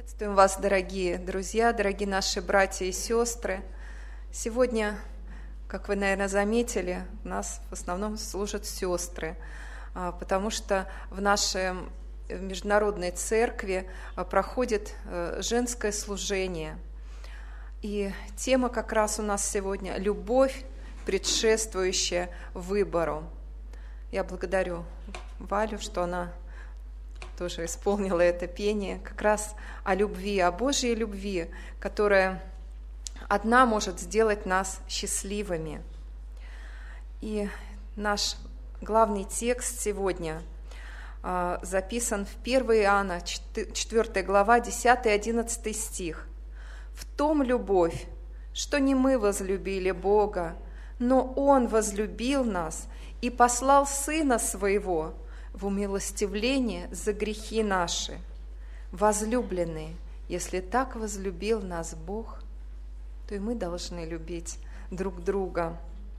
Приветствуем вас, дорогие друзья, дорогие наши братья и сестры. Сегодня, как вы, наверное, заметили, у нас в основном служат сестры, потому что в нашей международной церкви проходит женское служение. И тема как раз у нас сегодня – любовь, предшествующая выбору. Я благодарю Валю, что она тоже исполнила это пение как раз о любви, о Божьей любви, которая одна может сделать нас счастливыми. И наш главный текст сегодня записан в 1 Иоанна, 4 глава, 10-11 стих. «В том любовь, что не мы возлюбили Бога, но Он возлюбил нас и послал Сына Своего в умилостивление за грехи наши. Возлюбленные, если так возлюбил нас Бог, то и мы должны любить друг друга».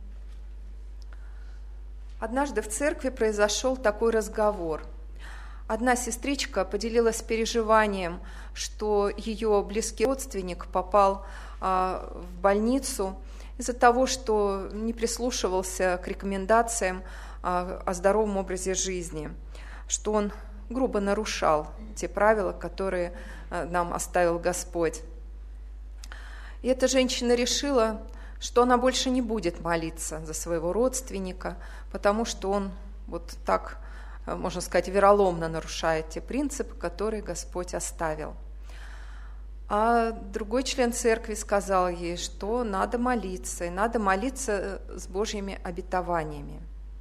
Однажды в церкви произошел такой разговор. Одна сестричка поделилась переживанием, что ее близкий родственник попал в больницу из-за того, что не прислушивался к рекомендациям о здоровом образе жизни, что он грубо нарушал те правила, которые нам оставил Господь. И эта женщина решила, что она больше не будет молиться за своего родственника, потому что он вот так, можно сказать, вероломно нарушает те принципы, которые Господь оставил. А другой член церкви сказал ей, что надо молиться, и надо молиться с Божьими обетованиями.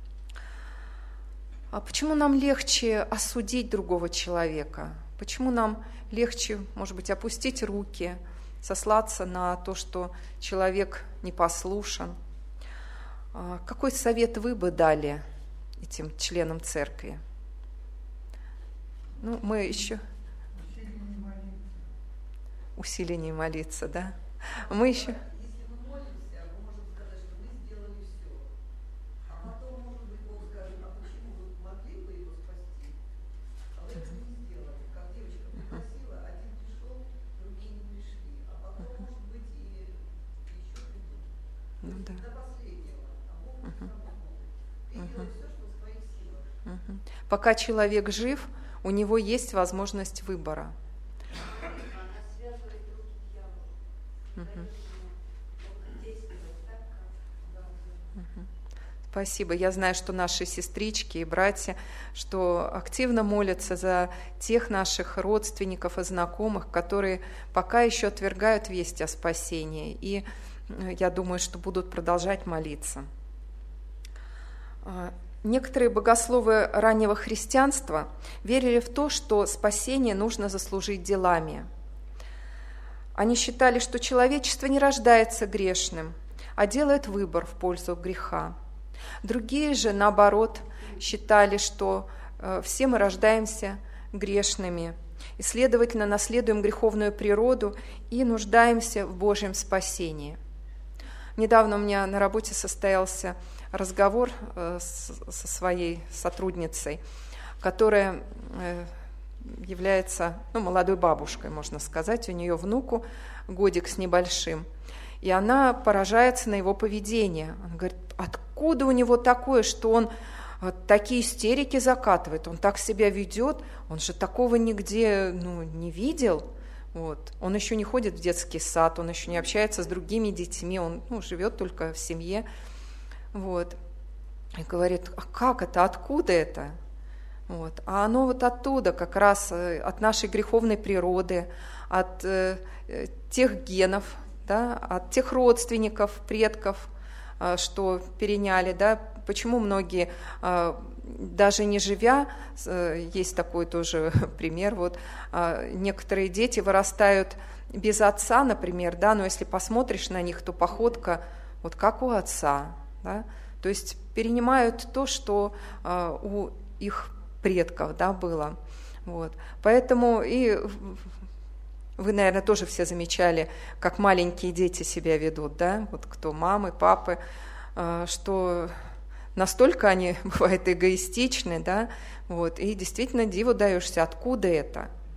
А почему нам легче осудить другого человека? Почему нам легче, может быть, опустить руки, сослаться на то, что человек непослушен? Какой совет вы бы дали этим членам церкви? Ну, мы еще... Усиление молиться, да? Мы еще... Пока человек жив, у него есть возможность выбора. Спасибо. Я знаю, что наши сестрички и братья, что активно молятся за тех наших родственников и знакомых, которые пока еще отвергают весть о спасении. И я думаю, что будут продолжать молиться. Некоторые богословы раннего христианства верили в то, что спасение нужно заслужить делами. Они считали, что человечество не рождается грешным, а делает выбор в пользу греха. Другие же, наоборот, считали, что все мы рождаемся грешными, и, следовательно, наследуем греховную природу и нуждаемся в Божьем спасении. Недавно у меня на работе состоялся разговор со своей сотрудницей, которая является молодой бабушкой, можно сказать. У нее внуку годик с небольшим. И она поражается на его поведение. Она говорит, откуда у него такое, что он такие истерики закатывает, он так себя ведет, он же такого нигде не видел. Вот. Он еще не ходит в детский сад, он еще не общается с другими детьми, он живет только в семье. Вот. И говорит, а как это, откуда это? Вот. А оно вот оттуда, как раз от нашей греховной природы, от тех генов, да, от тех родственников, предков, что переняли. Да. Почему многие, даже не живя, есть такой тоже пример, вот, некоторые дети вырастают без отца, например, да, но если посмотришь на них, то походка вот как у отца. Да. То есть перенимают то, что у их предков, да, было. Вот. Поэтому и вы, наверное, тоже все замечали, как маленькие дети себя ведут, да, вот кто мамы, папы, что настолько они бывают эгоистичны, да, вот, и действительно диву даешься, откуда это.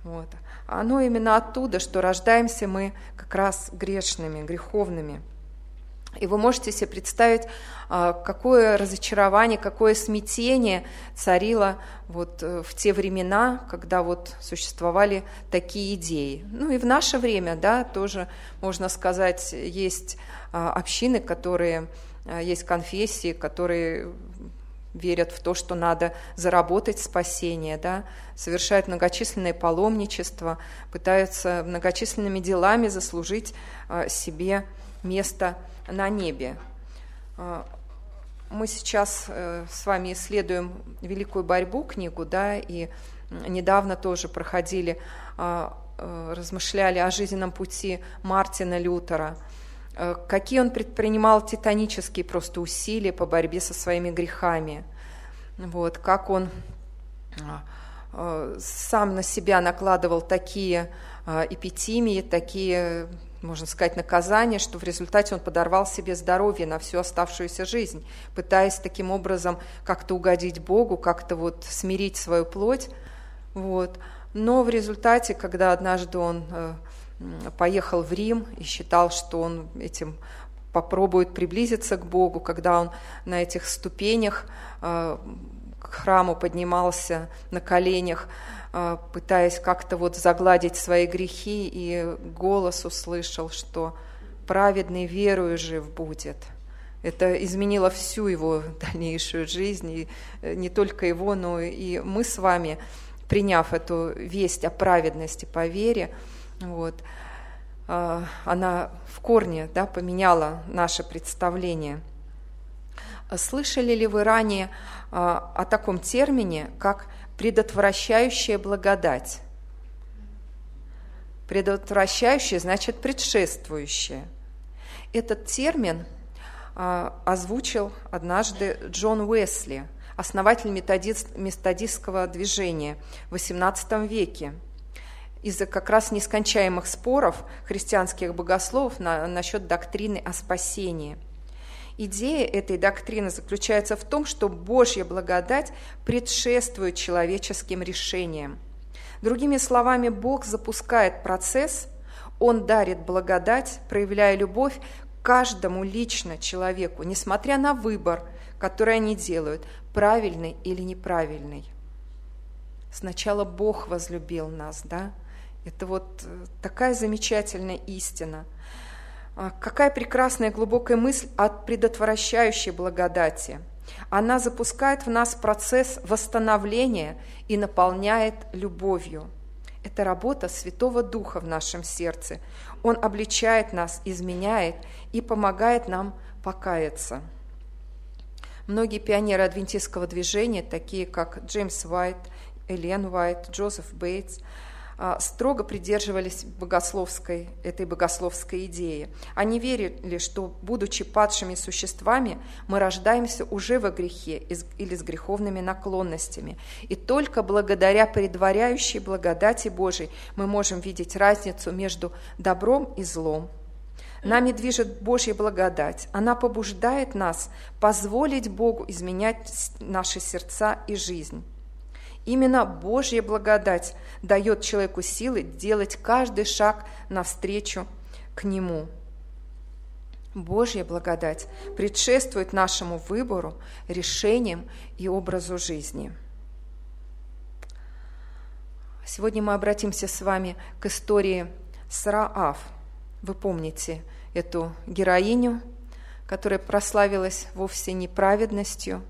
Вот. Оно именно оттуда, что рождаемся мы как раз грешными, греховными. И вы можете себе представить, какое разочарование, какое смятение царило вот в те времена, когда вот существовали такие идеи. Ну и в наше время, да, тоже, можно сказать, есть общины, которые, есть конфессии, которые верят в то, что надо заработать спасение, да, совершают многочисленное паломничество, пытаются многочисленными делами заслужить себе место на небе. Мы сейчас с вами исследуем «Великую борьбу» книгу, да, и недавно тоже проходили, размышляли о жизненном пути Мартина Лютера, какие он предпринимал титанические просто усилия по борьбе со своими грехами, вот, как он сам на себя накладывал такие эпитимии, такие, можно сказать, наказания, что в результате он подорвал себе здоровье на всю оставшуюся жизнь, пытаясь таким образом как-то угодить Богу, как-то вот смирить свою плоть. Вот. Но в результате, когда однажды он поехал в Рим и считал, что он этим попробует приблизиться к Богу, когда он на этих ступенях к храму поднимался на коленях, пытаясь как-то вот загладить свои грехи, и голос услышал, что праведный верою жив будет. Это изменило всю его дальнейшую жизнь, и не только его, но и мы с вами, приняв эту весть о праведности по вере, вот, она в корне, да, поменяла наше представление. Слышали ли вы ранее о таком термине, как предотвращающая благодать? Предотвращающая значит предшествующая. Этот термин озвучил однажды Джон Уэсли, основатель методистского движения в XVIII веке, из-за как раз нескончаемых споров христианских богословов насчет доктрины о спасении. Идея этой доктрины заключается в том, что Божья благодать предшествует человеческим решениям. Другими словами, Бог запускает процесс, Он дарит благодать, проявляя любовь к каждому лично человеку, несмотря на выбор, который они делают, правильный или неправильный. Сначала Бог возлюбил нас, да? Это вот такая замечательная истина. Какая прекрасная глубокая мысль от предотвращающей благодати. Она запускает в нас процесс восстановления и наполняет любовью. Это работа Святого Духа в нашем сердце. Он обличает нас, изменяет и помогает нам покаяться. Многие пионеры адвентистского движения, такие как Джеймс Уайт, Эллен Уайт, Джозеф Бейтс, строго придерживались этой богословской идеи. Они верили, что, будучи падшими существами, мы рождаемся уже во грехе или с греховными наклонностями. И только благодаря предваряющей благодати Божией мы можем видеть разницу между добром и злом. Нами движет Божья благодать. Она побуждает нас позволить Богу изменять наши сердца и жизнь. Именно Божья благодать дает человеку силы делать каждый шаг навстречу к Нему. Божья благодать предшествует нашему выбору, решениям и образу жизни. Сегодня мы обратимся с вами к истории с Раав. Вы помните эту героиню, которая прославилась вовсе не праведностью.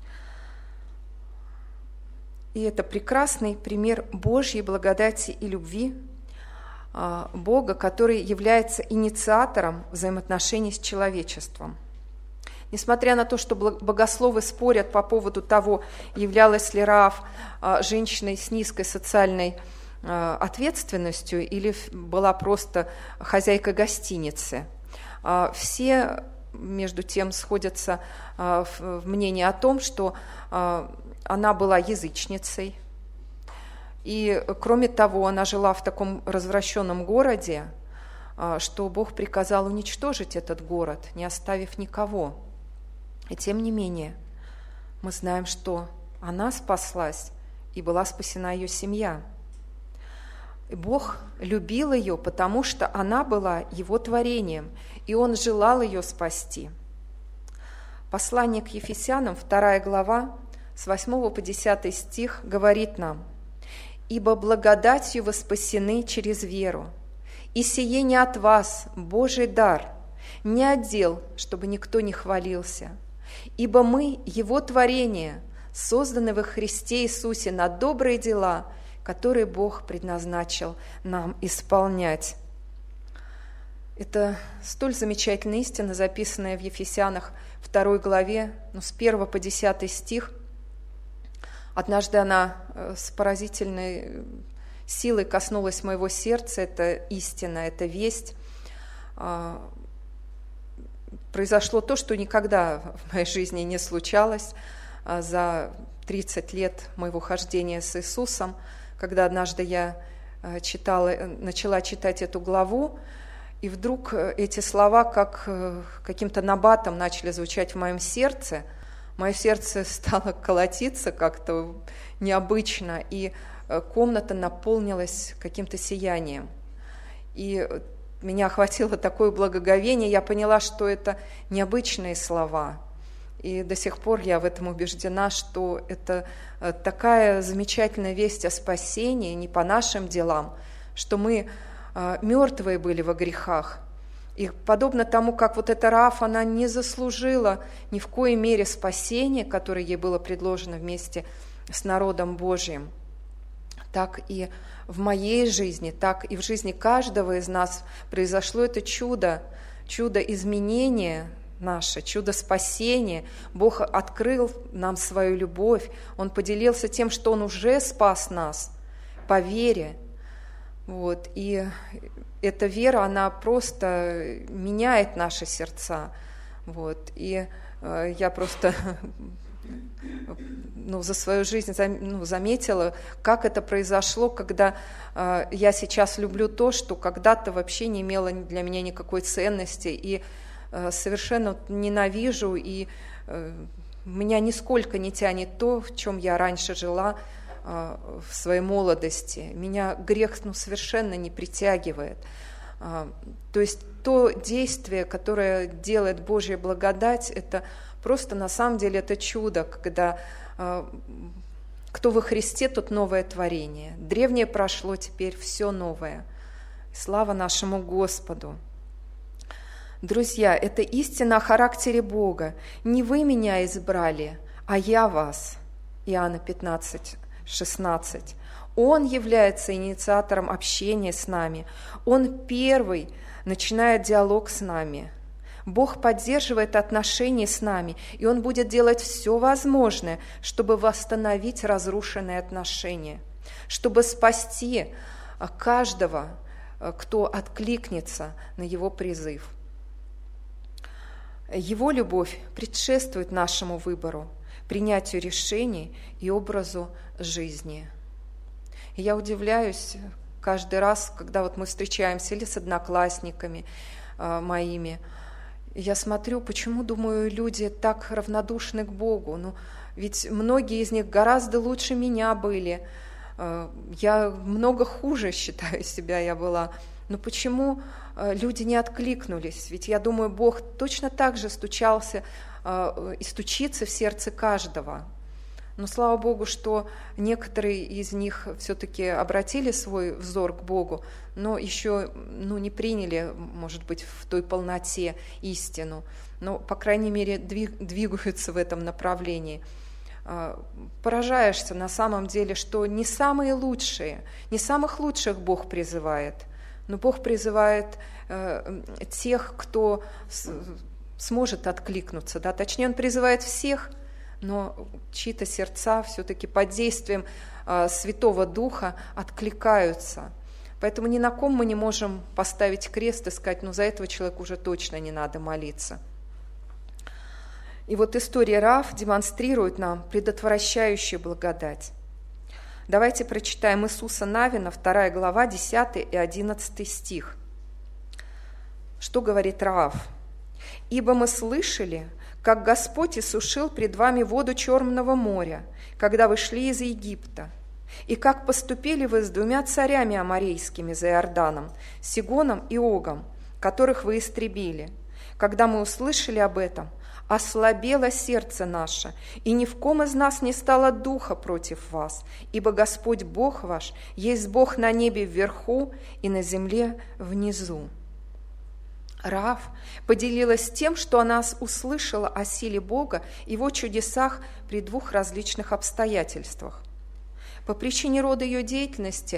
И это прекрасный пример Божьей благодати и любви Бога, который является инициатором взаимоотношений с человечеством. Несмотря на то, что богословы спорят по поводу того, являлась ли Раав женщиной с низкой социальной ответственностью или была просто хозяйкой гостиницы, все, между тем, сходятся в мнении о том, что она была язычницей, и, кроме того, она жила в таком развращенном городе, что Бог приказал уничтожить этот город, не оставив никого. И тем не менее, мы знаем, что она спаслась, и была спасена ее семья. Бог любил ее, потому что она была его творением, и он желал ее спасти. Послание к Ефесянам, 2 глава, с 8 по 10 стих говорит нам: «Ибо благодатью вы спасены через веру, и сие не от вас, Божий дар, не от дел, чтобы никто не хвалился. Ибо мы, Его творение, созданы во Христе Иисусе на добрые дела, которые Бог предназначил нам исполнять». Это столь замечательная истина, записанная в Ефесянах 2 главе, с 1 по 10 стих. Однажды она с поразительной силой коснулась моего сердца. Это истина, это весть. Произошло то, что никогда в моей жизни не случалось за 30 лет моего хождения с Иисусом, когда однажды я начала читать эту главу, и вдруг эти слова как каким-то набатом начали звучать в моем сердце. Мое сердце стало колотиться как-то необычно, и комната наполнилась каким-то сиянием. И меня охватило такое благоговение, я поняла, что это необычные слова. И до сих пор я в этом убеждена, что это такая замечательная весть о спасении не по нашим делам, что мы мертвые были во грехах. И подобно тому, как вот эта Раав, она не заслужила ни в коей мере спасения, которое ей было предложено вместе с народом Божьим, так и в моей жизни, так и в жизни каждого из нас произошло это чудо изменения наше, чудо спасения. Бог открыл нам свою любовь, Он поделился тем, что Он уже спас нас по вере. Вот. И эта вера, она просто меняет наши сердца. Вот. И я просто за свою жизнь заметила, как это произошло, когда я сейчас люблю то, что когда-то вообще не имело для меня никакой ценности, и совершенно ненавижу, и меня нисколько не тянет то, в чем я раньше жила в своей молодости. Меня грех совершенно не притягивает. То есть то действие, которое делает Божья благодать, это просто на самом деле это чудо, когда кто во Христе, тот новое творение. Древнее прошло, теперь все новое. Слава нашему Господу! Друзья, это истина о характере Бога. Не вы меня избрали, а я вас. Иоанна 15:16. Он является инициатором общения с нами. Он первый начинает диалог с нами. Бог поддерживает отношения с нами, и Он будет делать все возможное, чтобы восстановить разрушенные отношения, чтобы спасти каждого, кто откликнется на Его призыв. Его любовь предшествует нашему выбору, принятию решений и образу жизни. И я удивляюсь каждый раз, когда мы встречаемся или с одноклассниками моими. Я смотрю, почему, думаю, люди так равнодушны к Богу. Ведь многие из них гораздо лучше меня были. Я много хуже, считаю себя, я была. Но почему люди не откликнулись? Ведь я думаю, Бог точно так же стучался и стучится в сердце каждого. Но слава Богу, что некоторые из них все-таки обратили свой взор к Богу, но еще не приняли, может быть, в той полноте истину. Но, по крайней мере, двигаются в этом направлении. Поражаешься на самом деле, что не самые лучшие, не самых лучших Бог призывает, но Бог призывает тех, кто сможет откликнуться. Да? Точнее, Он призывает всех, но чьи-то сердца все-таки под действием Святого Духа откликаются. Поэтому ни на ком мы не можем поставить крест и сказать, за этого человека уже точно не надо молиться. И вот история Раав демонстрирует нам предотвращающую благодать. Давайте прочитаем Иисуса Навина, 2 глава, 10 и 11 стих. Что говорит Раав? «Ибо мы слышали, как Господь иссушил пред вами воду Черного моря, когда вы шли из Египта, И как поступили вы с 2 царями аморейскими за Иорданом, Сигоном и Огом, которых вы истребили. Когда мы услышали об этом, ослабело сердце наше, и ни в ком из нас не стало духа против вас, ибо Господь Бог ваш есть Бог на небе вверху и на земле внизу». Раав поделилась тем, что она услышала о силе Бога и его чудесах при 2 различных обстоятельствах. По причине рода ее деятельности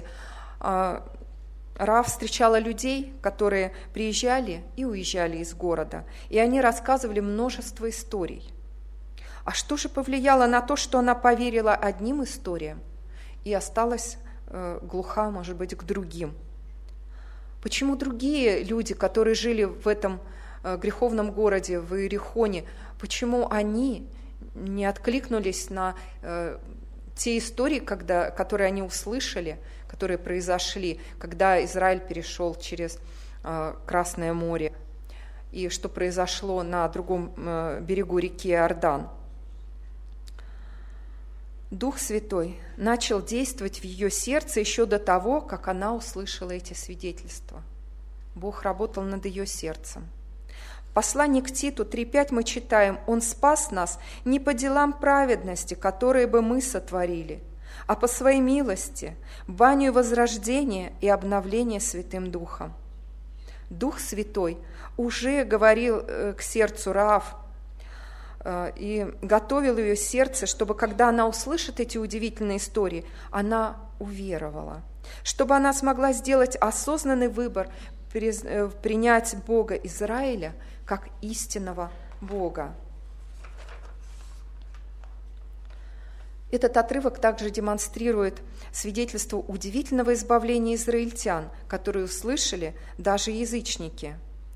Раав встречала людей, которые приезжали и уезжали из города, и они рассказывали множество историй. А что же повлияло на то, что она поверила одним историям и осталась глуха, может быть, к другим? Почему другие люди, которые жили в этом греховном городе, в Иерихоне, почему они не откликнулись на те истории, которые они услышали, которые произошли, когда Израиль перешел через Красное море, и что произошло на другом берегу реки Иордан? Дух Святой начал действовать в ее сердце еще до того, как она услышала эти свидетельства. Бог работал над ее сердцем. В послании к Титу 3:5 мы читаем: «Он спас нас не по делам праведности, которые бы мы сотворили, а по своей милости, банию возрождения и обновления Святым Духом». Дух Святой уже говорил к сердцу Раав и готовил ее сердце, чтобы, когда она услышит эти удивительные истории, она уверовала, чтобы она смогла сделать осознанный выбор, принять Бога Израиля как истинного Бога. Этот отрывок также демонстрирует свидетельство удивительного избавления израильтян, которые услышали даже язычники.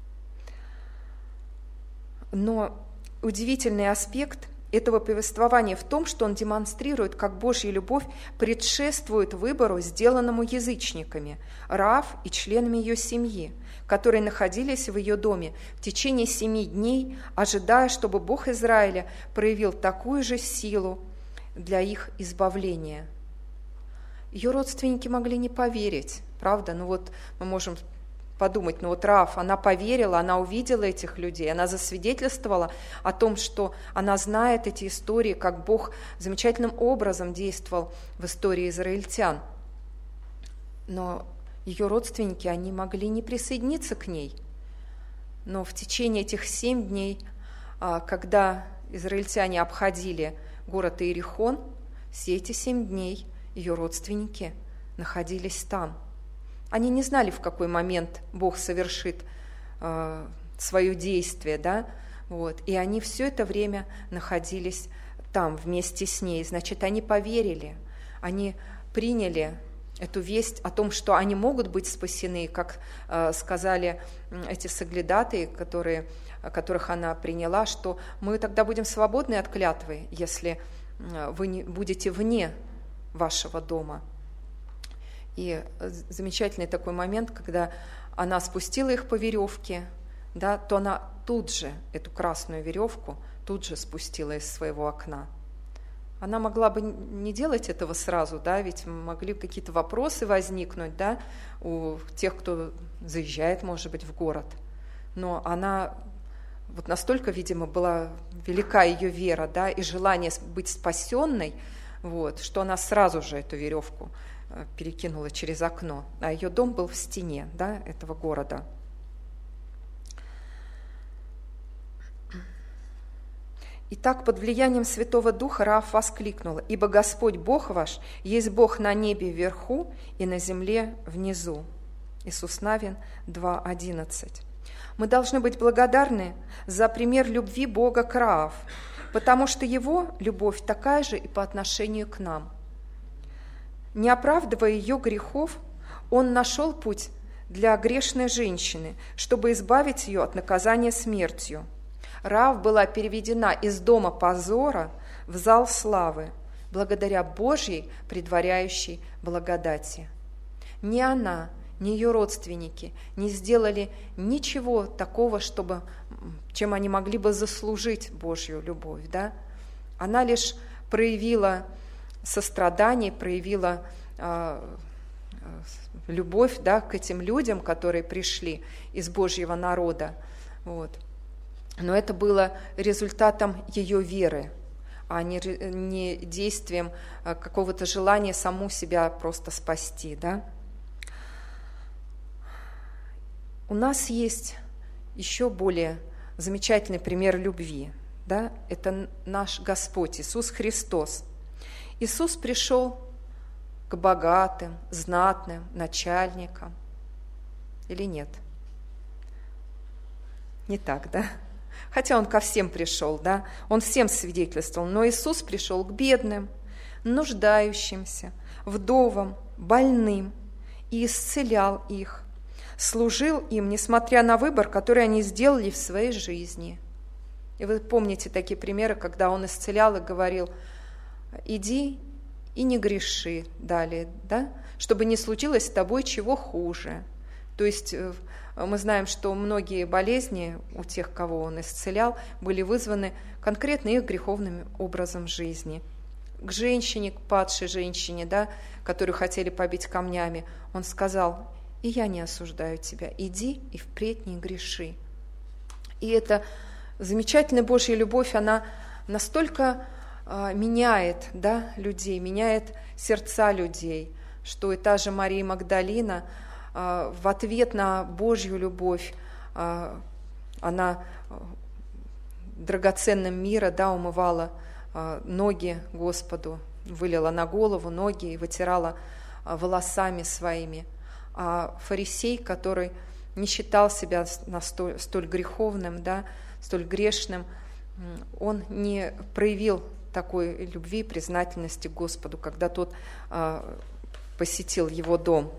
Но удивительный аспект этого повествования в том, что он демонстрирует, как Божья любовь предшествует выбору, сделанному язычниками, Раав и членами ее семьи, которые находились в ее доме в течение 7 дней, ожидая, чтобы Бог Израиля проявил такую же силу для их избавления. Ее родственники могли не поверить, правда? Ну вот мы можем подумать, Раав, она поверила, она увидела этих людей, она засвидетельствовала о том, что она знает эти истории, как Бог замечательным образом действовал в истории израильтян. Но ее родственники, они могли не присоединиться к ней. Но в течение этих 7 дней, когда израильтяне обходили город Иерихон, все эти 7 дней ее родственники находились там. Они не знали, в какой момент Бог совершит свое действие, да? И они все это время находились там вместе с ней. Значит, они поверили, они приняли эту весть о том, что они могут быть спасены, как сказали эти соглядатые, которых она приняла, что мы тогда будем свободны от клятвы, если вы не будете вне вашего дома. И замечательный такой момент, когда она спустила их по веревке, да, то она тут же эту красную веревку тут же спустила из своего окна. Она могла бы не делать этого сразу, да, ведь могли какие-то вопросы возникнуть, да, у тех, кто заезжает, может быть, в город. Но она настолько, видимо, была велика ее вера, да, и желание быть спасенной, что она сразу же эту веревку перекинула через окно, а ее дом был в стене, да, этого города. Итак, под влиянием Святого Духа Раав воскликнула: «Ибо Господь Бог ваш есть Бог на небе вверху и на земле внизу». Иисус Навин 2:11. Мы должны быть благодарны за пример любви Бога к Раав, потому что Его любовь такая же и по отношению к нам. Не оправдывая ее грехов, Он нашел путь для грешной женщины, чтобы избавить ее от наказания смертью. Раав была переведена из дома позора в зал славы, благодаря Божьей предваряющей благодати. Ни она, ни ее родственники не сделали ничего такого, чем они могли бы заслужить Божью любовь. Да? Она лишь проявила сострадание, проявила любовь, да, к этим людям, которые пришли из Божьего народа. Вот. Но это было результатом ее веры, а не действием какого-то желания саму себя просто спасти. Да? У нас есть еще более замечательный пример любви. Да? Это наш Господь Иисус Христос. Иисус пришел к богатым, знатным, начальникам. Или нет? Не так, да? Хотя Он ко всем пришел, да? Он всем свидетельствовал. Но Иисус пришел к бедным, нуждающимся, вдовам, больным и исцелял их. Служил им, несмотря на выбор, который они сделали в своей жизни. И вы помните такие примеры, когда Он исцелял и говорил: иди и не греши далее, да? Чтобы не случилось с тобой чего хуже. То есть мы знаем, что многие болезни у тех, кого Он исцелял, были вызваны конкретно их греховным образом жизни. К женщине, к падшей женщине, да, которую хотели побить камнями, Он сказал: и я не осуждаю тебя, иди и впредь не греши. И эта замечательная Божья любовь, она настолько меняет, да, людей, меняет сердца людей, что и та же Мария Магдалина в ответ на Божью любовь, она драгоценным мира, да, умывала ноги Господу, вылила на голову ноги и вытирала волосами своими. А фарисей, который не считал себя столь греховным, да, столь грешным, он не проявил такой любви и признательности к Господу, когда тот посетил его дом.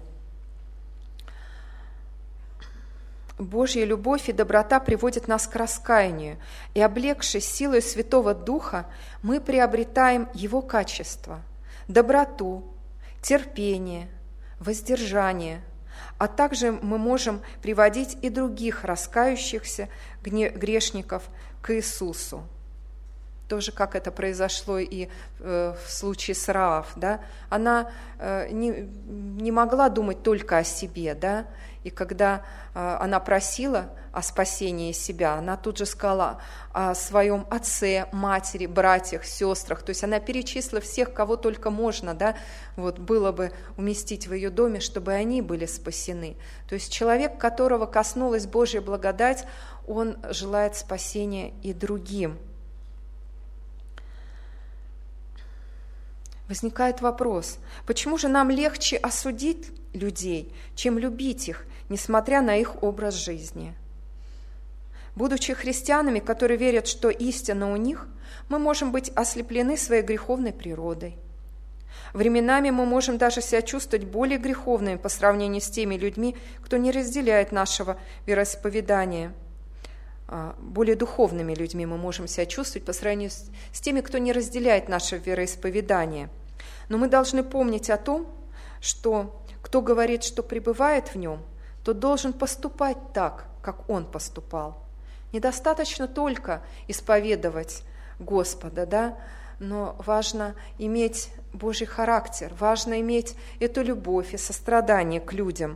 Божья любовь и доброта приводят нас к раскаянию, и, облегшись силой Святого Духа, мы приобретаем Его качества – доброту, терпение, воздержание, а также мы можем приводить и других раскающихся грешников к Иисусу. Тоже как это произошло и в случае с Раав, да? Она не могла думать только о себе, да? И когда она просила о спасении себя, она тут же сказала о своем отце, матери, братьях, сестрах. То есть она перечислила всех, кого только можно, да? Вот, было бы уместить в ее доме, чтобы они были спасены. То есть человек, которого коснулась Божья благодать, он желает спасения и другим. Возникает вопрос, почему же нам легче осудить людей, чем любить их, несмотря на их образ жизни? Будучи христианами, которые верят, что истина у них, мы можем быть ослеплены своей греховной природой. Временами мы можем даже себя чувствовать более греховными по сравнению с теми людьми, кто не разделяет нашего вероисповедания. Более духовными людьми мы можем себя чувствовать по сравнению с теми, кто не разделяет наше вероисповедание. Но мы должны помнить о том, что кто говорит, что пребывает в нем, тот должен поступать так, как он поступал. Недостаточно только исповедовать Господа, да? Но важно иметь Божий характер, важно иметь эту любовь и сострадание к людям.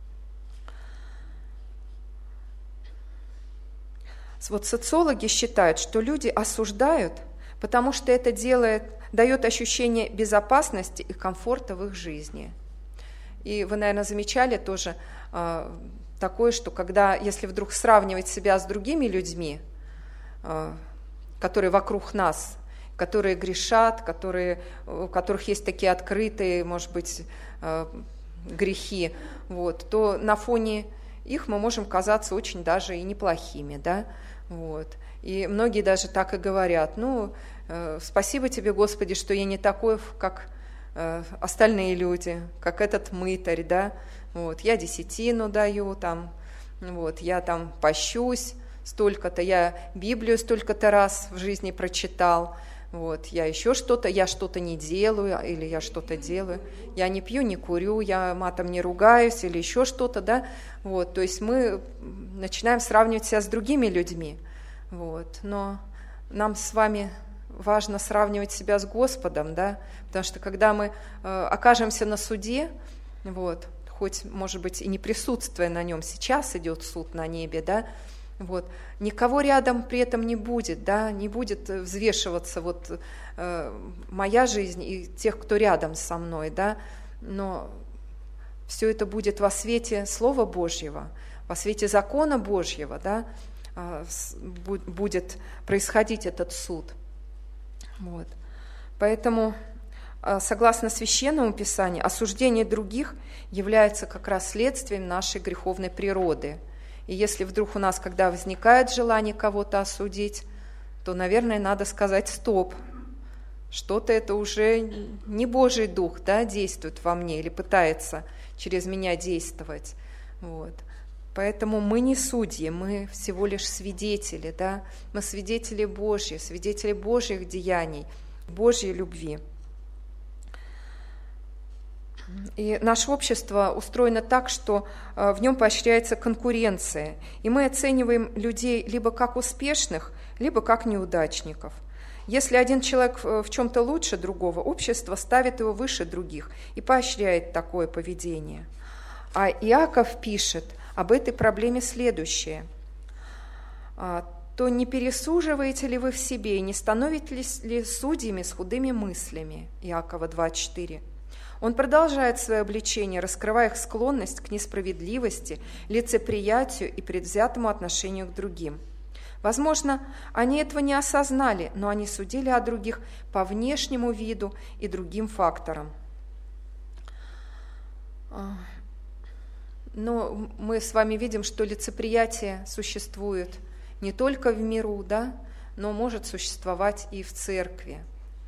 Вот социологи считают, что люди осуждают, потому что это дает ощущение безопасности и комфорта в их жизни. И вы, наверное, замечали тоже такое, что если вдруг сравнивать себя с другими людьми, которые вокруг нас, которые грешат, у которых есть такие открытые, может быть, грехи, вот, то на фоне их мы можем казаться очень даже и неплохими, да, вот. И многие даже так и говорят: спасибо тебе, Господи, что я не такой, как остальные люди, как этот мытарь, да, вот, я десятину даю, я пощусь столько-то, я Библию столько-то раз в жизни прочитал, вот, я что-то не делаю, или я что-то делаю, я не пью, не курю, я матом не ругаюсь, или еще что-то, да, вот, то есть мы начинаем сравнивать себя с другими людьми, вот, но нам с вами важно сравнивать себя с Господом, да, потому что когда мы окажемся на суде, вот, хоть, может быть, и не присутствуя на нем, сейчас идет суд на небе, да, вот, никого рядом при этом не будет, да, не будет взвешиваться вот моя жизнь и тех, кто рядом со мной, да, но все это будет во свете Слова Божьего, во свете закона Божьего, да, будет происходить этот суд. Вот. Поэтому, согласно Священному Писанию, осуждение других является как раз следствием нашей греховной природы. И если вдруг у нас, когда возникает желание кого-то осудить, то, наверное, надо сказать «стоп». Что-то это уже не Божий Дух, да, действует во мне или пытается через меня действовать. Вот. Поэтому мы не судьи, мы всего лишь свидетели, да? Мы свидетели Божьи, свидетели Божьих деяний, Божьей любви. И наше общество устроено так, что в нем поощряется конкуренция, и мы оцениваем людей либо как успешных, либо как неудачников. Если один человек в чем-то лучше другого, общество ставит его выше других и поощряет такое поведение. А Иаков пишет об этой проблеме следующее. «То не пересуживаете ли вы в себе и не становитесь ли судьями с худыми мыслями?» Иакова 2:4. Он продолжает свое обличение, раскрывая их склонность к несправедливости, лицеприятию и предвзятому отношению к другим. Возможно, они этого не осознали, но они судили о других по внешнему виду и другим факторам. Но мы с вами видим, что лицеприятие существует не только в миру, да, но может существовать и в церкви.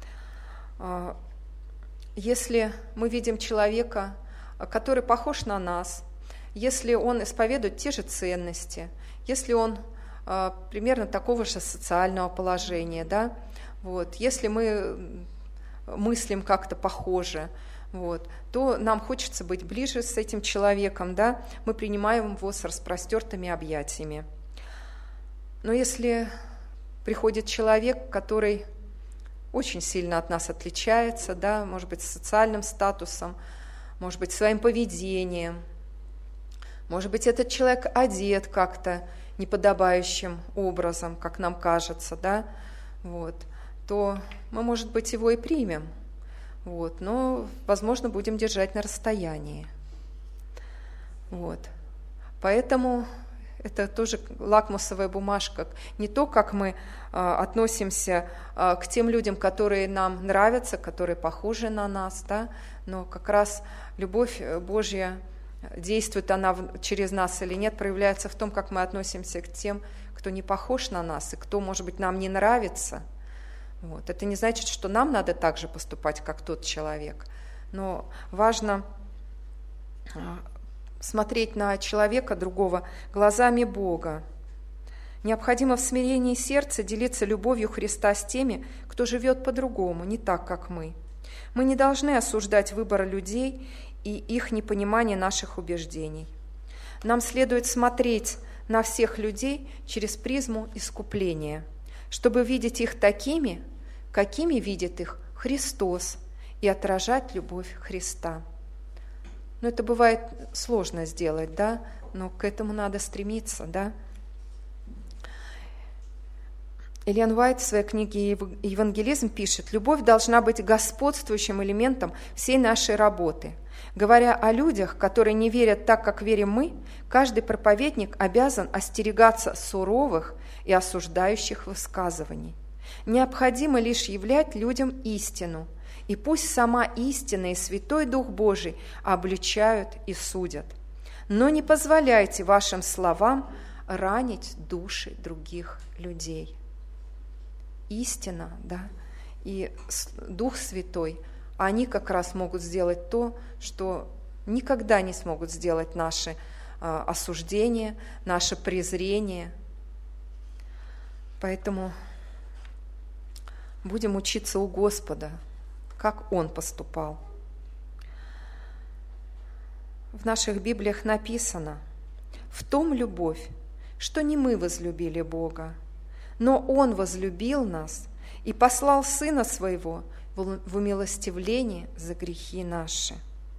Если мы видим человека, который похож на нас, если он исповедует те же ценности, если он примерно такого же социального положения, да, вот, если мы мыслим как-то похоже, вот, то нам хочется быть ближе с этим человеком, да, мы принимаем его с распростертыми объятиями. Но если приходит человек, который очень сильно от нас отличается, да, может быть, социальным статусом, может быть, своим поведением, может быть, этот человек одет как-то неподобающим образом, как нам кажется, да, вот, то мы, может быть, его и примем, вот, но, возможно, будем держать на расстоянии. Вот. Поэтому это тоже лакмусовая бумажка. Не то, как мы относимся к тем людям, которые нам нравятся, которые похожи на нас, да, но как раз любовь Божья, действует она через нас или нет, проявляется в том, как мы относимся к тем, кто не похож на нас и кто, может быть, нам не нравится. Вот. Это не значит, что нам надо так же поступать, как тот человек. Но важно смотреть на человека другого глазами Бога. Необходимо в смирении сердца делиться любовью Христа с теми, кто живет по-другому, не так, как мы. Мы не должны осуждать выбор людей и их непонимание наших убеждений. Нам следует смотреть на всех людей через призму искупления, чтобы видеть их такими, какими видит их Христос, и отражать любовь Христа. Но это бывает сложно сделать, да, но к этому надо стремиться, да. Эллен Уайт в своей книге «Евангелизм» пишет: «Любовь должна быть господствующим элементом всей нашей работы. Говоря о людях, которые не верят так, как верим мы, каждый проповедник обязан остерегаться суровых и осуждающих высказываний. Необходимо лишь являть людям истину, и пусть сама истина и Святой Дух Божий обличают и судят. Но не позволяйте вашим словам ранить души других людей». Истина, да, и Дух Святой, они как раз могут сделать то, что никогда не смогут сделать наши осуждения, наше презрение. Поэтому будем учиться у Господа, как Он поступал. В наших Библиях написано: «В том любовь, что не мы возлюбили Бога, но Он возлюбил нас и послал Сына Своего в умилостивление за грехи наши».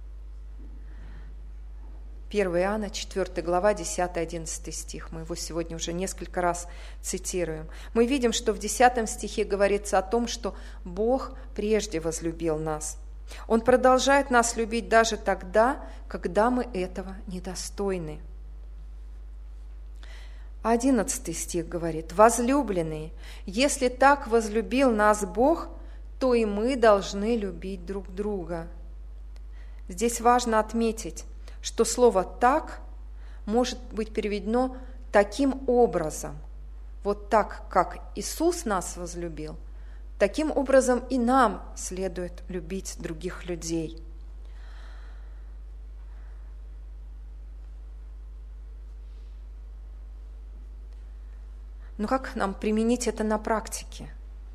1 Иоанна, 4 глава, 10-11 стих. Мы его сегодня уже несколько раз цитируем. Мы видим, что в 10 стихе говорится о том, что Бог прежде возлюбил нас. Он продолжает нас любить даже тогда, когда мы этого недостойны. 11 стих говорит: «Возлюбленные, если так возлюбил нас Бог, то и мы должны любить друг друга». Здесь важно отметить, что слово «так» может быть переведено таким образом. Вот так, как Иисус нас возлюбил, таким образом и нам следует любить других людей. Но как нам применить это на практике?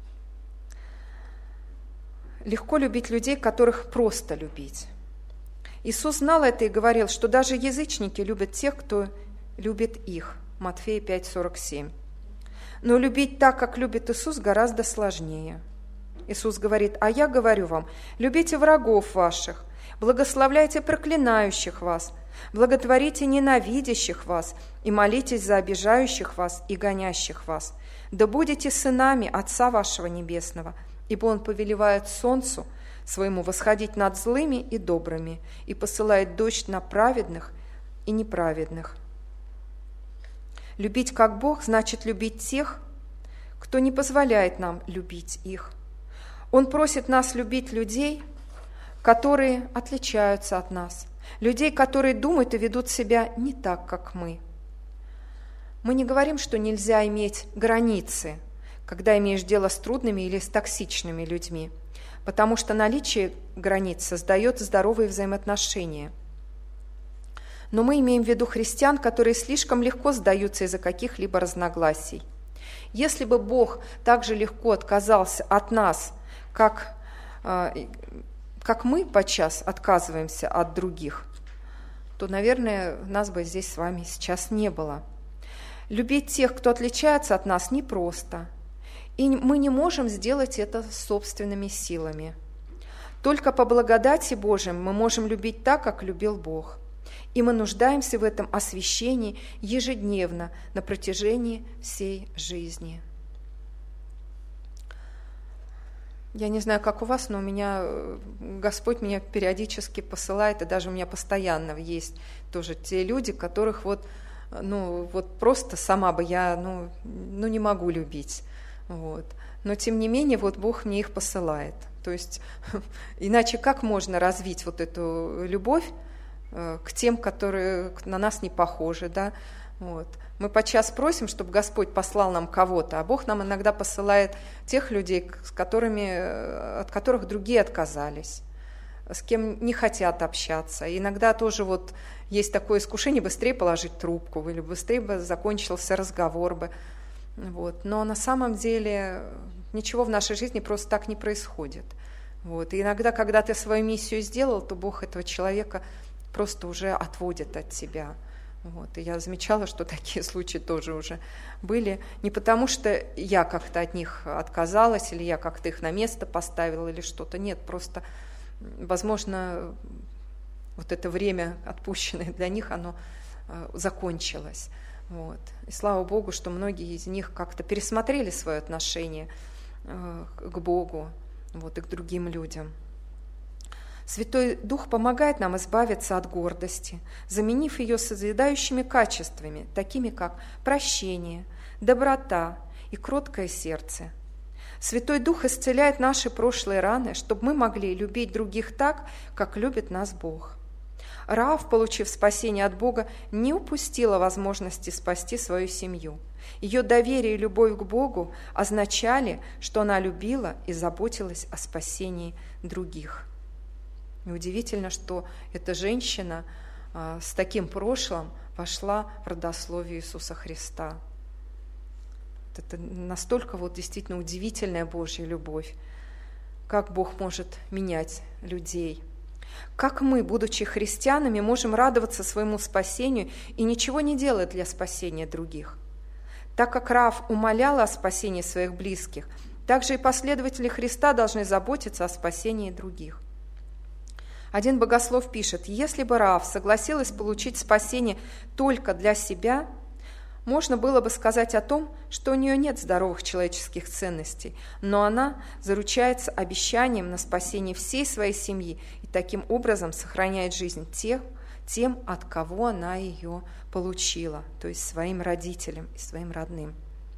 Легко любить людей, которых просто любить. Иисус знал это и говорил, что даже язычники любят тех, кто любит их. Матфея 5:47. Но любить так, как любит Иисус, гораздо сложнее. Иисус говорит: «А я говорю вам, любите врагов ваших, благословляйте проклинающих вас, благотворите ненавидящих вас и молитесь за обижающих вас и гонящих вас. Да будете сынами Отца вашего Небесного, ибо Он повелевает солнцу своему восходить над злыми и добрыми и посылает дождь на праведных и неправедных». Любить как Бог значит любить тех, кто не позволяет нам любить их. Он просит нас любить людей, которые отличаются от нас, людей, которые думают и ведут себя не так, как мы. Мы не говорим, что нельзя иметь границы, когда имеешь дело с трудными или с токсичными людьми, потому что наличие границ создает здоровые взаимоотношения. Но мы имеем в виду христиан, которые слишком легко сдаются из-за каких-либо разногласий. Если бы Бог так же легко отказался от нас, как мы подчас отказываемся от других, то, наверное, нас бы здесь с вами сейчас не было. Любить тех, кто отличается от нас, непросто. И мы не можем сделать это собственными силами. Только по благодати Божией мы можем любить так, как любил Бог. И мы нуждаемся в этом освящении ежедневно на протяжении всей жизни. Я не знаю, как у вас, но у меня Господь меня периодически посылает, и даже у меня постоянно есть тоже те люди, которых вот просто сама бы я не могу любить. Вот. Но тем не менее вот Бог мне их посылает. То есть иначе как можно развить вот эту любовь к тем, которые на нас не похожи, да? Вот. Мы подчас просим, чтобы Господь послал нам кого-то, а Бог нам иногда посылает тех людей, от которых другие отказались, с кем не хотят общаться. И иногда тоже вот есть такое искушение быстрее положить трубку или быстрее бы закончился разговор бы. Вот. Но на самом деле ничего в нашей жизни просто так не происходит. Вот. И иногда, когда ты свою миссию сделал, то Бог этого человека просто уже отводит от тебя. Вот. И я замечала, что такие случаи тоже уже были. Не потому, что я как-то от них отказалась, или я как-то их на место поставила, или что-то. Нет, просто, возможно, вот это время, отпущенное для них, оно закончилось. Вот. И слава Богу, что многие из них как-то пересмотрели свое отношение к Богу, вот, и к другим людям. Святой Дух помогает нам избавиться от гордости, заменив ее созидающими качествами, такими как прощение, доброта и кроткое сердце. Святой Дух исцеляет наши прошлые раны, чтобы мы могли любить других так, как любит нас Бог. Раав, получив спасение от Бога, не упустила возможности спасти свою семью. Ее доверие и любовь к Богу означали, что она любила и заботилась о спасении других. И удивительно, что эта женщина с таким прошлым вошла в родословие Иисуса Христа. Это настолько вот действительно удивительная Божья любовь. Как Бог может менять людей. Как мы, будучи христианами, можем радоваться своему спасению и ничего не делать для спасения других. Так как Раав умоляла о спасении своих близких, также и последователи Христа должны заботиться о спасении других. Один богослов пишет: если бы Раав согласилась получить спасение только для себя, можно было бы сказать о том, что у нее нет здоровых человеческих ценностей, но она заручается обещанием на спасение всей своей семьи и таким образом сохраняет жизнь тем, от кого она ее получила, то есть своим родителям и своим родным.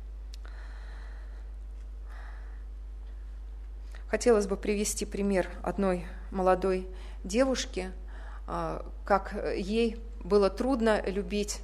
Хотелось бы привести пример одной молодой девушки, как ей было трудно любить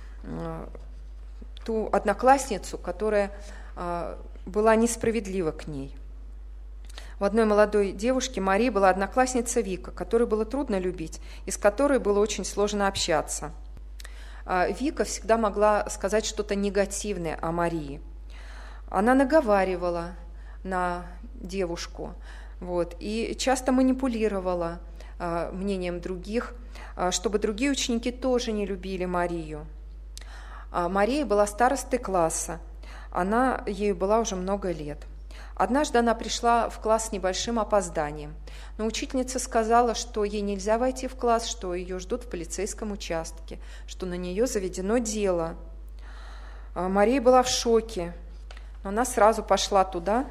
ту одноклассницу, которая была несправедлива к ней. У одной молодой девушки, Марии, была одноклассница Вика, которую было трудно любить и с которой было очень сложно общаться. Вика всегда могла сказать что-то негативное о Марии. Она наговаривала на девушку, и часто манипулировала мнением других, чтобы другие ученики тоже не любили Марию. Мария была старостой класса, ею была уже много лет. Однажды она пришла в класс с небольшим опозданием, но учительница сказала, что ей нельзя войти в класс, что ее ждут в полицейском участке, что на нее заведено дело. Мария была в шоке, но она сразу пошла туда,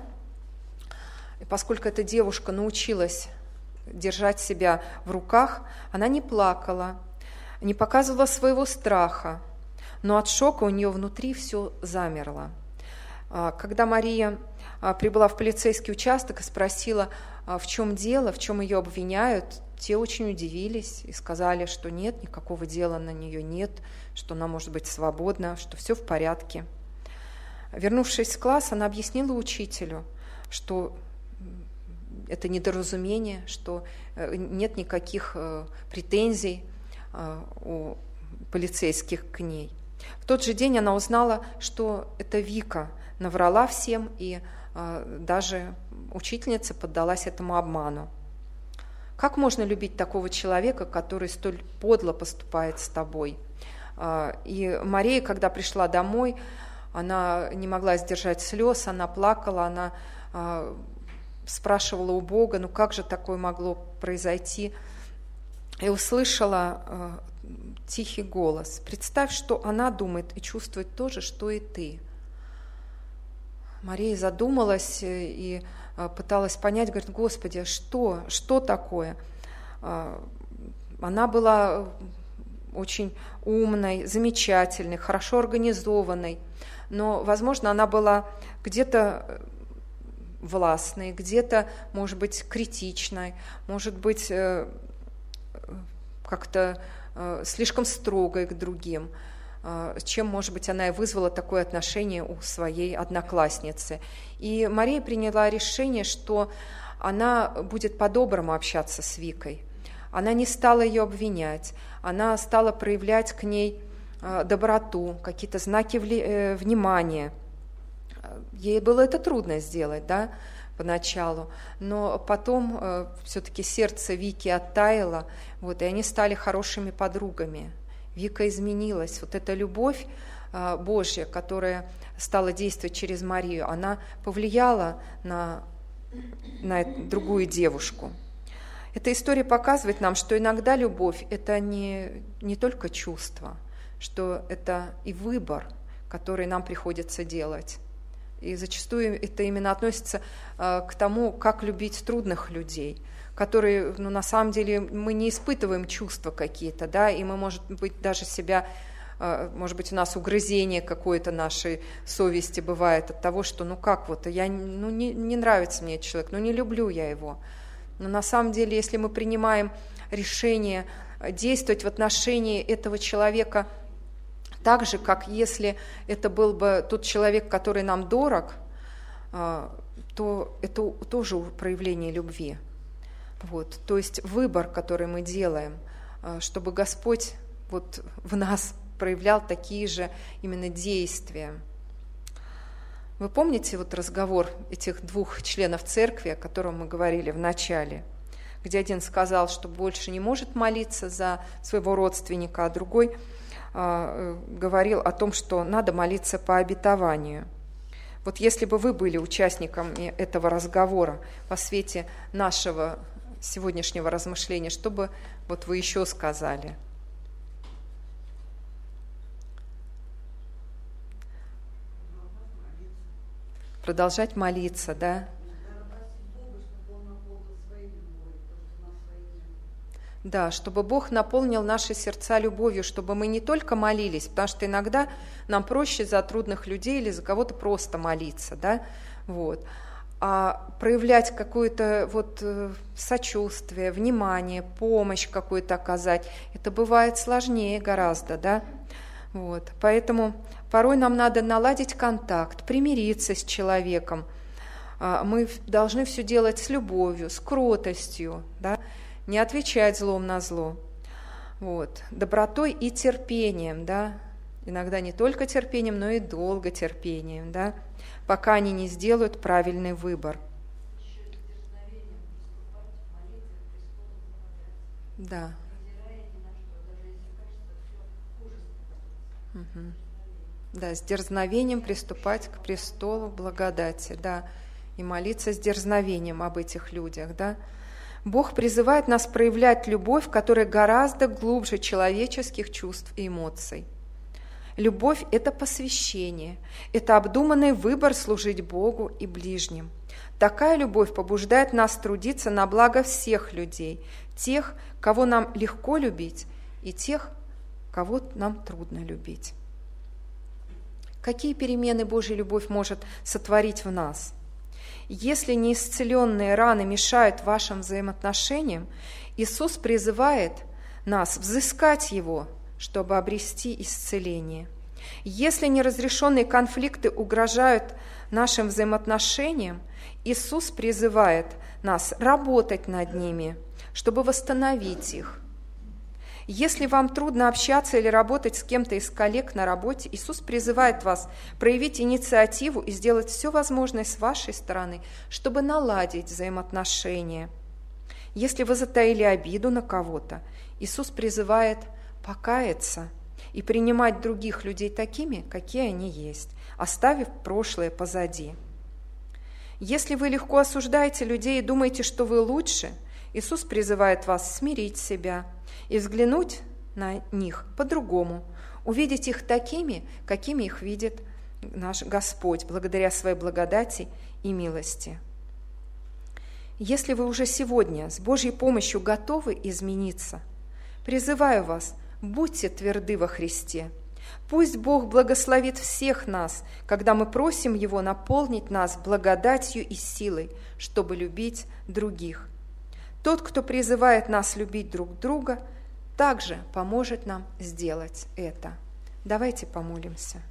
и поскольку эта девушка научилась держать себя в руках, она не плакала, не показывала своего страха, но от шока у нее внутри все замерло. Когда Мария прибыла в полицейский участок и спросила, в чем дело, в чем ее обвиняют, те очень удивились и сказали, что нет, никакого дела на нее нет, что она может быть свободна, что все в порядке. Вернувшись в класс, она объяснила учителю, что это недоразумение, что нет никаких претензий у полицейских к ней. В тот же день она узнала, что это Вика наврала всем, и даже учительница поддалась этому обману. Как можно любить такого человека, который столь подло поступает с тобой? И Мария, когда пришла домой, она не могла сдержать слез, она плакала, она спрашивала у Бога, как же такое могло произойти, и услышала тихий голос: представь, что она думает и чувствует то же, что и ты. Мария задумалась и пыталась понять, говорит: Господи, что такое? Она была очень умной, замечательной, хорошо организованной, но, возможно, она была где-то властной, где-то, может быть, критичной, может быть, как-то слишком строгой к другим, чем, может быть, она и вызвала такое отношение у своей одноклассницы. И Мария приняла решение, что она будет по-доброму общаться с Викой. Она не стала ее обвинять, она стала проявлять к ней доброту, какие-то знаки внимания. Ей было это трудно сделать, поначалу, но потом все-таки сердце Вики оттаяло, и они стали хорошими подругами. Вика изменилась. Эта любовь Божья, которая стала действовать через Марию, она повлияла на другую девушку. Эта история показывает нам, что иногда любовь – это не только чувство, что это и выбор, который нам приходится делать. И зачастую это именно относится к тому, как любить трудных людей, которые, на самом деле, мы не испытываем чувства какие-то, и мы, может быть, даже себя, может быть, у нас угрызение какое-то нашей совести бывает от того, что, не нравится мне этот человек, не люблю я его. Но на самом деле, если мы принимаем решение действовать в отношении этого человека так же, как если это был бы тот человек, который нам дорог, то это тоже проявление любви. То есть выбор, который мы делаем, чтобы Господь в нас проявлял такие же именно действия. Вы помните разговор этих двух членов церкви, о котором мы говорили в начале, где один сказал, что больше не может молиться за своего родственника, а другой говорил о том, что надо молиться по обетованию. Вот если бы вы были участниками этого разговора во свете нашего сегодняшнего размышления, что бы вот вы еще сказали? Продолжать молиться, да? Да, чтобы Бог наполнил наши сердца любовью, чтобы мы не только молились, потому что иногда нам проще за трудных людей или за кого-то просто молиться, да, вот, а проявлять какое-то вот сочувствие, внимание, помощь какую-то оказать, это бывает сложнее гораздо, да, вот, поэтому порой нам надо наладить контакт, примириться с человеком, мы должны все делать с любовью, с кротостью, да, не отвечать злом на зло, вот, добротой и терпением, да, иногда не только терпением, но и долготерпением, да, пока они не сделают правильный выбор. Да. Угу. Да, с дерзновением приступать к престолу благодати, да, и молиться с дерзновением об этих людях, да. Бог призывает нас проявлять любовь, которая гораздо глубже человеческих чувств и эмоций. Любовь – это посвящение, это обдуманный выбор служить Богу и ближним. Такая любовь побуждает нас трудиться на благо всех людей, тех, кого нам легко любить, и тех, кого нам трудно любить. Какие перемены Божья любовь может сотворить в нас? Если неисцеленные раны мешают вашим взаимоотношениям, Иисус призывает нас взыскать Его, чтобы обрести исцеление. Если неразрешенные конфликты угрожают нашим взаимоотношениям, Иисус призывает нас работать над ними, чтобы восстановить их. Если вам трудно общаться или работать с кем-то из коллег на работе, Иисус призывает вас проявить инициативу и сделать все возможное с вашей стороны, чтобы наладить взаимоотношения. Если вы затаили обиду на кого-то, Иисус призывает покаяться и принимать других людей такими, какие они есть, оставив прошлое позади. Если вы легко осуждаете людей и думаете, что вы лучше, Иисус призывает вас смирить себя и взглянуть на них по-другому, увидеть их такими, какими их видит наш Господь, благодаря своей благодати и милости. Если вы уже сегодня с Божьей помощью готовы измениться, призываю вас, будьте тверды во Христе. Пусть Бог благословит всех нас, когда мы просим Его наполнить нас благодатью и силой, чтобы любить других. Тот, кто призывает нас любить друг друга, также поможет нам сделать это. Давайте помолимся.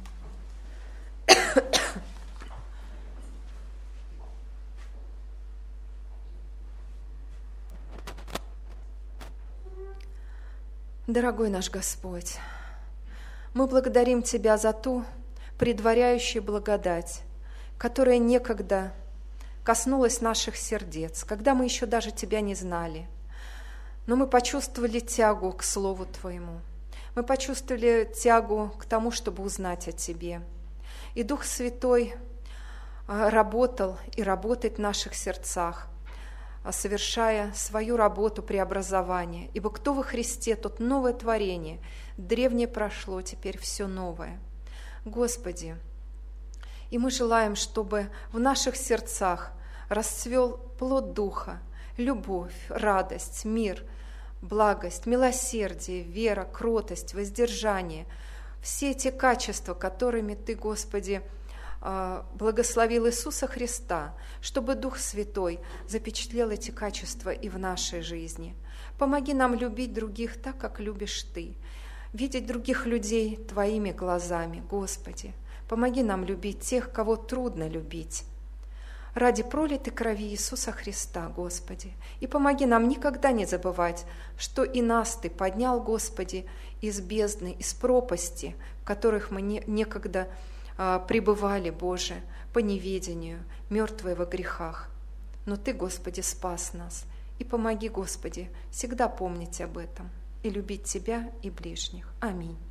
Дорогой наш Господь, мы благодарим Тебя за ту предваряющую благодать, которая некогда коснулась наших сердец, когда мы еще даже Тебя не знали. Но мы почувствовали тягу к Слову Твоему. Мы почувствовали тягу к тому, чтобы узнать о Тебе. И Дух Святой работал и работает в наших сердцах, совершая свою работу преобразования. Ибо кто во Христе, тот новое творение. Древнее прошло, теперь все новое. Господи, и мы желаем, чтобы в наших сердцах расцвел плод Духа, любовь, радость, мир, благость, милосердие, вера, кротость, воздержание. Все те качества, которыми Ты, Господи, благословил Иисуса Христа, чтобы Дух Святой запечатлел эти качества и в нашей жизни. Помоги нам любить других так, как любишь Ты, видеть других людей Твоими глазами, Господи. Помоги нам любить тех, кого трудно любить. Ради пролитой крови Иисуса Христа, Господи. И помоги нам никогда не забывать, что и нас Ты поднял, Господи, из бездны, из пропасти, в которых мы некогда пребывали, Боже, по неведению, мертвые во грехах. Но Ты, Господи, спас нас. И помоги, Господи, всегда помнить об этом и любить Тебя и ближних. Аминь.